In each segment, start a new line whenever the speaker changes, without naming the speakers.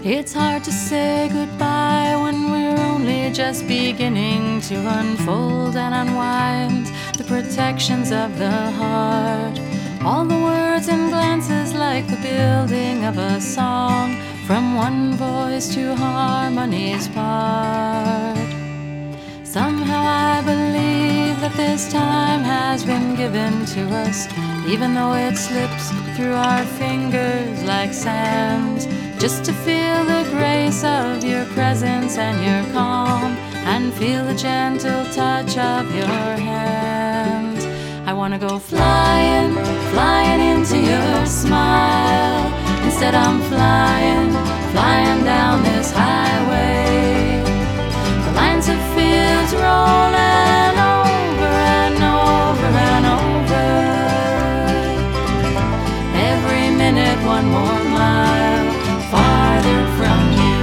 It's hard to say goodbye when we're only just beginning to unfold and unwind the protections of the heart. All the words and glances like the building of a song, from one voice to harmony's part. Somehow I believe that this time has been given to us, even though it slips through our fingers like sand. Just to feel the grace of your presence and your calm, and feel the gentle touch of your hand. I wanna go flying, flying into your smile. Instead I'm flying, flying down this highway. The lines of fields rolling over and over and over. Every minute one more mile farther from you.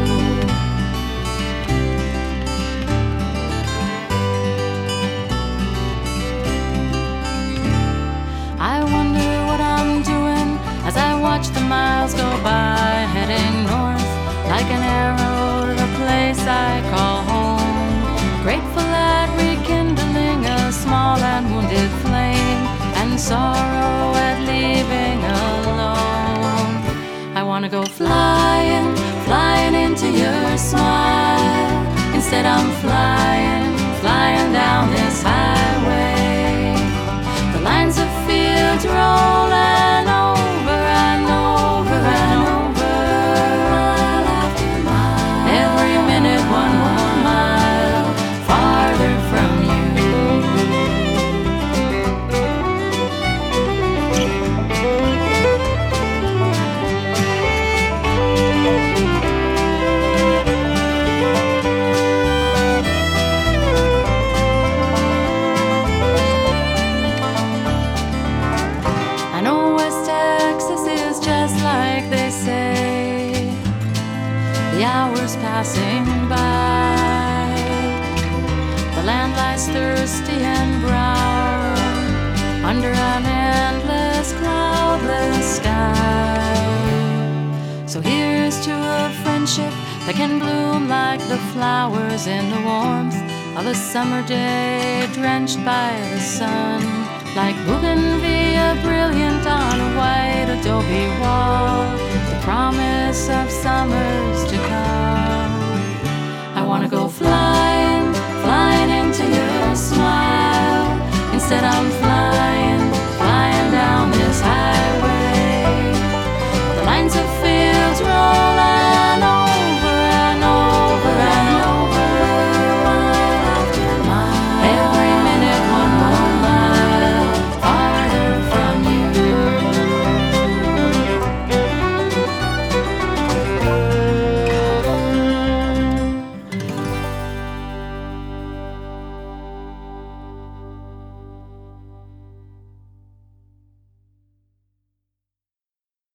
I wonder what I'm doing as I watch the miles go by, heading north like an arrow to the place I call home. Grateful at rekindling a small and wounded flame, and sorrow at leaving alone. I wanna go flying, flying into your smile. Instead I'm flying, flying down this highway. The lines of fields rolling over and over and over. Mile after mile. Every minute one more mile farther from you. I know West Texas is just like they say, the hours passing by. The land lies thirsty and brown under an endless cloudless sky. So here's to a friendship that can bloom like the flowers in the warmth of a summer day, drenched by the sun, like bougainvillea brilliant on a white adobe wall, the promise of summers to come. I wanna go fly